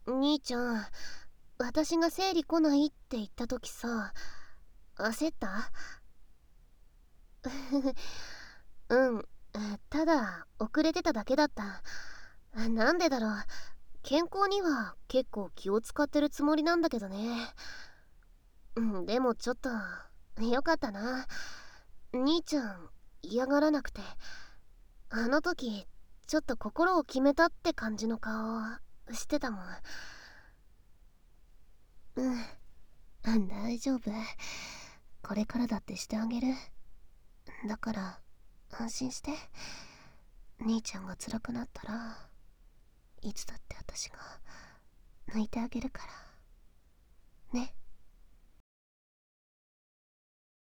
兄ちゃん、私が生理来ないって言った時さ、焦った？うん、ただ遅れてただけだった。なんでだろう。健康には結構気を使ってるつもりなんだけどね。でもちょっとよかったな。兄ちゃん嫌がらなくて。あの時ちょっと心を決めたって感じの顔してたもん。大丈夫。これからだってしてあげる。だから安心して。兄ちゃんが辛くなったらいつだって私が抜いてあげるからね。